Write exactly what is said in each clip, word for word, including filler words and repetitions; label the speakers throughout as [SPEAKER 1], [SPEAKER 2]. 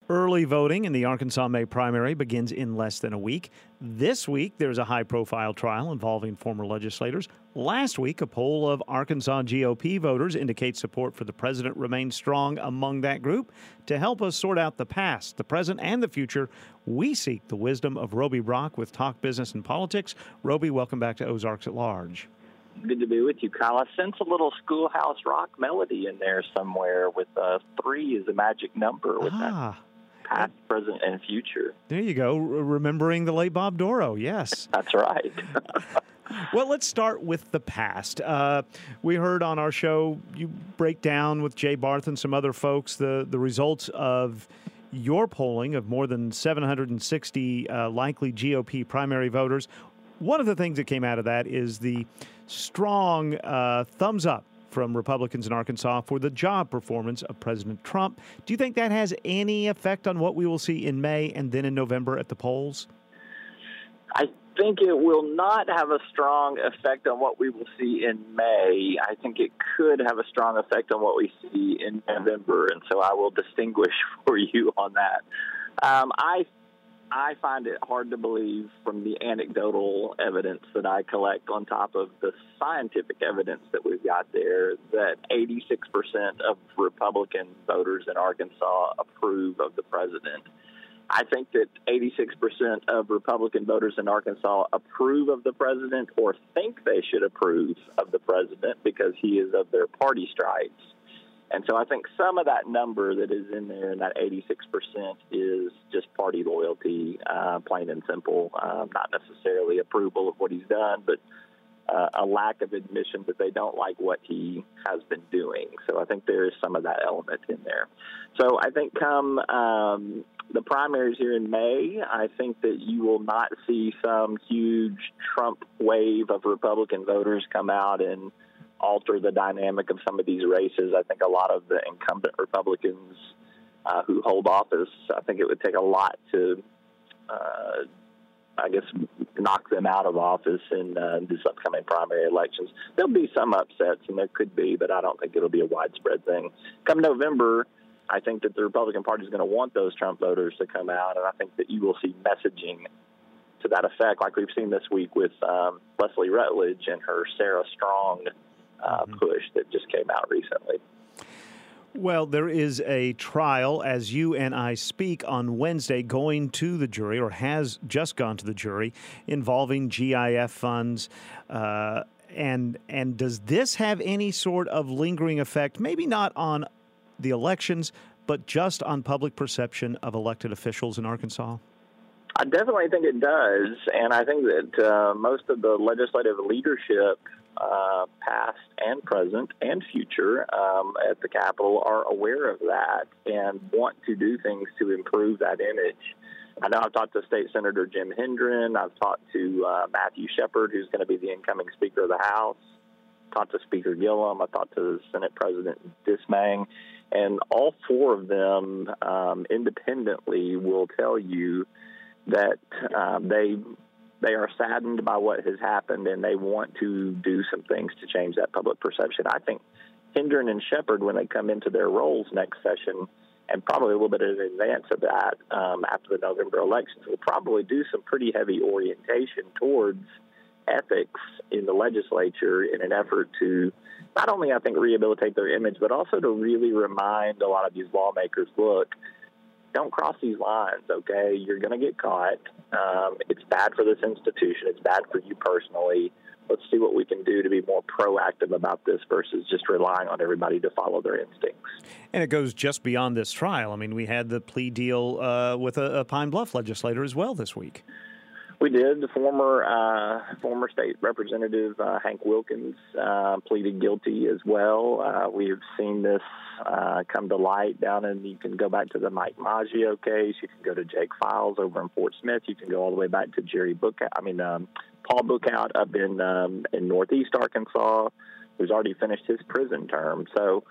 [SPEAKER 1] Early voting in the Arkansas May primary begins in less than a week. This week, there's a high-profile trial involving former legislators. Last week, a poll of Arkansas G O P voters indicates support for the president remains strong among that group. To help us sort out the past, the present, and the future, we seek the wisdom of Roby Brock with Talk Business and Politics. Roby, welcome back to Ozarks at Large.
[SPEAKER 2] Good to be with you, Kyle. I sense a little Schoolhouse Rock melody in there somewhere with uh, three is a magic number with
[SPEAKER 1] ah.
[SPEAKER 2] that. Past, present, and future.
[SPEAKER 1] There you go. Remembering the late Bob Dorough. Yes.
[SPEAKER 2] That's right.
[SPEAKER 1] Well, let's start with the past. Uh, we heard on our show you break down with Jay Barth and some other folks the, the results of your polling of more than seven hundred sixty uh, likely G O P primary voters. One of the things that came out of that is the strong uh, thumbs up from Republicans in Arkansas for the job performance of President Trump. Do you think that has any effect on what we will see in May and then in November at the polls?
[SPEAKER 2] I think it will not have a strong effect on what we will see in May. I think it could have a strong effect on what we see in November, and so I will distinguish for you on that. Um, I I find it hard to believe from the anecdotal evidence that I collect on top of the scientific evidence that we've got there that eighty-six percent of Republican voters in Arkansas approve of the president. I think that eighty-six percent of Republican voters in Arkansas approve of the president or think they should approve of the president because he is of their party stripes. And so I think some of that number that is in there, and that eighty-six percent, is just party loyalty, uh, plain and simple, uh, not necessarily approval of what he's done, but uh, a lack of admission that they don't like what he has been doing. So I think there is some of that element in there. So I think come um, the primaries here in May, I think that you will not see some huge Trump wave of Republican voters come out and alter the dynamic of some of these races. I think a lot of the incumbent Republicans uh, who hold office, I think it would take a lot to, uh, I guess, knock them out of office in uh, this upcoming primary elections. There'll be some upsets, and there could be, but I don't think it'll be a widespread thing. Come November, I think that the Republican Party is going to want those Trump voters to come out, and I think that you will see messaging to that effect, like we've seen this week with um, Leslie Rutledge and her Sarah Strong Uh, push that just came out recently.
[SPEAKER 1] Well, there is a trial as you and I speak on Wednesday going to the jury, or has just gone to the jury, involving G I F funds. Uh, and and does this have any sort of lingering effect, maybe not on the elections, but just on public perception of elected officials in Arkansas?
[SPEAKER 2] I definitely think it does, and I think that uh, most of the legislative leadership, uh, past and present and future, um, at the Capitol are aware of that and want to do things to improve that image. I know I've talked to State Senator Jim Hendren. I've talked to uh, Matthew Shepard, who's going to be the incoming Speaker of the House. I've talked to Speaker Gillum. I've talked to Senate President Dismang. And all four of them um, independently will tell you that um, they they are saddened by what has happened, and they want to do some things to change that public perception. I think Hendren and Shepard, when they come into their roles next session, and probably a little bit in advance of that, um, after the November elections, will probably do some pretty heavy orientation towards ethics in the legislature in an effort to not only, I think, rehabilitate their image, but also to really remind a lot of these lawmakers, look, don't cross these lines, okay? You're going to get caught. Um, it's bad for this institution. It's bad for you personally. Let's see what we can do to be more proactive about this versus just relying on everybody to follow their instincts.
[SPEAKER 1] And it goes just beyond this trial. I mean, we had the plea deal uh, with a, a Pine Bluff legislator as well this week.
[SPEAKER 2] We did. The former uh, former state representative uh, Hank Wilkins uh, pleaded guilty as well. Uh, we have seen this uh, come to light down in. You can go back to the Mike Maggio case. You can go to Jake Files over in Fort Smith. You can go all the way back to Jerry Bookout. I mean um, Paul Bookout up in um, in Northeast Arkansas, who's already finished his prison term. So,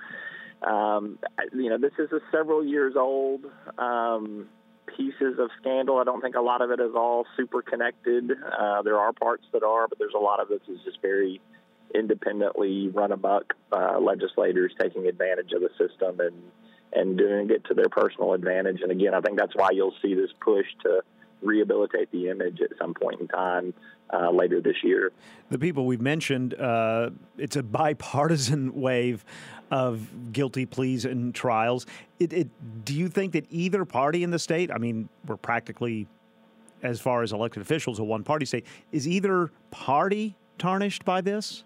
[SPEAKER 2] um, you know, this is a several years old Um, pieces of scandal. I don't think a lot of it is all super connected. Uh, there are parts that are, but there's a lot of this is just very independently run amok uh, legislators taking advantage of the system and and doing it to their personal advantage. And again, I think that's why you'll see this push to rehabilitate the image at some point in time uh, later this year.
[SPEAKER 1] The people we've mentioned, uh, it's a bipartisan wave of guilty pleas and trials. It, it, do you think that either party in the state, I mean, we're practically, as far as elected officials, a one-party state, is either party tarnished by this?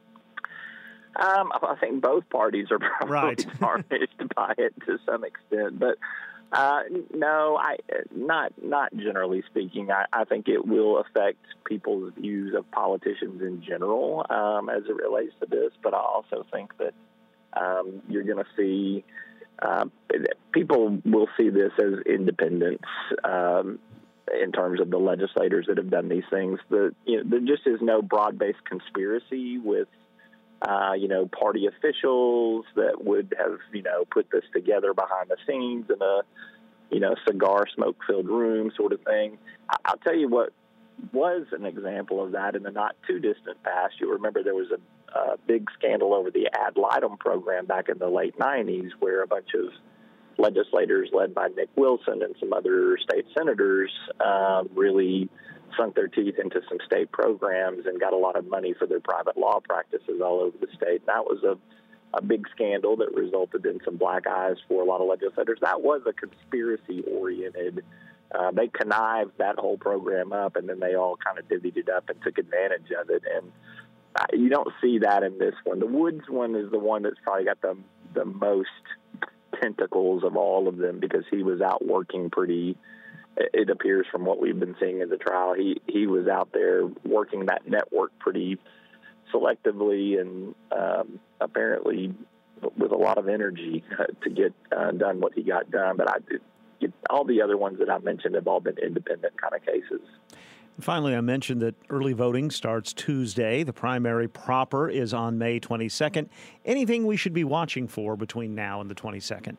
[SPEAKER 2] Um, I think both parties are probably
[SPEAKER 1] right.
[SPEAKER 2] tarnished by it to some extent, but uh, no, I not not generally speaking. I, I think it will affect people's views of politicians in general um, as it relates to this. But I also think that um, you're going to see uh, people will see this as independence. Um, in terms of the legislators that have done these things, the, you know, there just is no broad-based conspiracy with Uh, you know, party officials that would have, you know, put this together behind the scenes in a, you know, cigar smoke-filled room sort of thing. I- I'll tell you what was an example of that in the not-too-distant past. You'll remember there was a, a big scandal over the ad litem program back in the late nineties where a bunch of legislators led by Nick Wilson and some other state senators uh, really sunk their teeth into some state programs and got a lot of money for their private law practices all over the state. And that was a, a big scandal that resulted in some black eyes for a lot of legislators. That was a conspiracy-oriented. Uh, they connived that whole program up, and then they all kind of divvied it up and took advantage of it. And uh, you don't see that in this one. The Woods one is the one that's probably got the the most tentacles of all of them because he was out working pretty. It appears from what we've been seeing in the trial, he, he was out there working that network pretty selectively and um, apparently with a lot of energy to get uh, done what he got done. But I did, all the other ones that I mentioned have all been independent kind of cases.
[SPEAKER 1] Finally, I mentioned that early voting starts Tuesday. The primary proper is on May twenty-second. Anything we should be watching for between now and the twenty-second?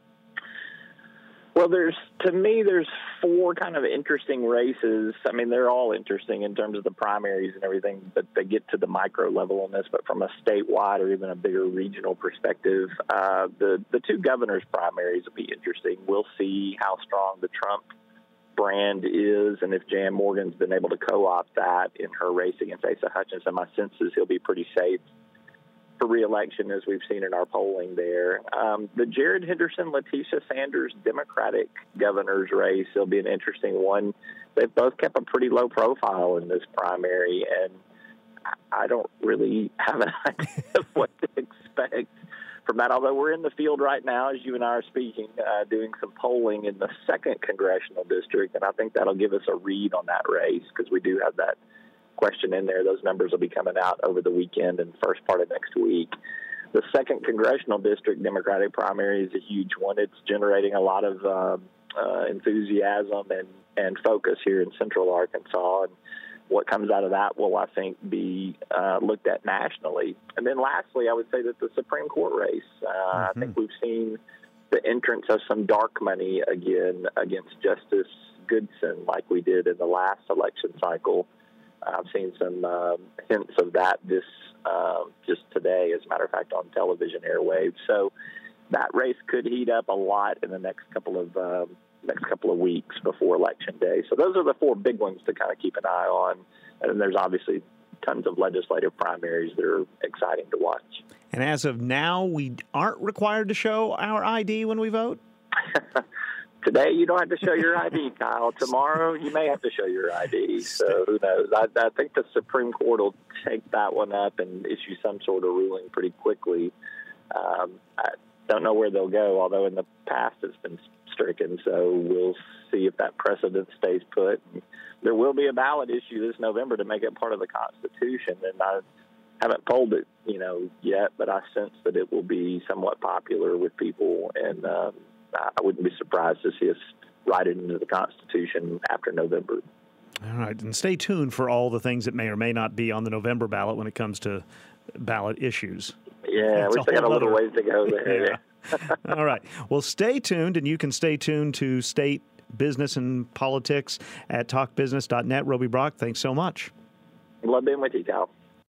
[SPEAKER 2] Well, there's to me, there's four kind of interesting races. I mean, they're all interesting in terms of the primaries and everything, but they get to the micro level on this. But from a statewide or even a bigger regional perspective, uh, the the two governors' primaries will be interesting. We'll see how strong the Trump brand is, and if Jan Morgan's been able to co-opt that in her race against Asa Hutchinson, my sense is he'll be pretty safe for re-election, as we've seen in our polling there. Um, the Jared Henderson, Letitia Sanders Democratic governor's race will be an interesting one. They've both kept a pretty low profile in this primary, and I don't really have an idea of what to expect from that, although we're in the field right now, as you and I are speaking, uh, doing some polling in the second congressional district, and I think that'll give us a read on that race because we do have that question in there. Those numbers will be coming out over the weekend and first part of next week. The second congressional district Democratic primary is a huge one. It's generating a lot of uh, uh, enthusiasm and, and focus here in central Arkansas. And what comes out of that will, I think, be uh, looked at nationally. And then lastly, I would say that the Supreme Court race, uh, mm-hmm. I think we've seen the entrance of some dark money again against Justice Goodson like we did in the last election cycle. I've seen some uh, hints of that this uh, just today, as a matter of fact, on television airwaves. So that race could heat up a lot in the next couple of uh, next couple of weeks before Election Day. So those are the four big ones to kind of keep an eye on. And then there's obviously tons of legislative primaries that are exciting to watch.
[SPEAKER 1] And as of now, we aren't required to show our I D when we vote?
[SPEAKER 2] Today, you don't have to show your I D, Kyle. Tomorrow, you may have to show your I D. So who knows? I, I think the Supreme Court will take that one up and issue some sort of ruling pretty quickly. Um, I don't know where they'll go, although in the past it's been stricken. So we'll see if that precedent stays put. There will be a ballot issue this November to make it part of the Constitution, and I haven't polled it, you know, yet, but I sense that it will be somewhat popular with people, and um, I wouldn't be surprised to see us write it into the Constitution after November.
[SPEAKER 1] All right, and stay tuned for all the things that may or may not be on the November ballot when it comes to ballot issues.
[SPEAKER 2] Yeah,
[SPEAKER 1] That's
[SPEAKER 2] we still got a little
[SPEAKER 1] other...
[SPEAKER 2] ways to go there.
[SPEAKER 1] Yeah. All right. Well, stay tuned, and you can stay tuned to state business and politics at talk business dot net. Roby Brock, thanks so much.
[SPEAKER 2] Love being with you, Cal.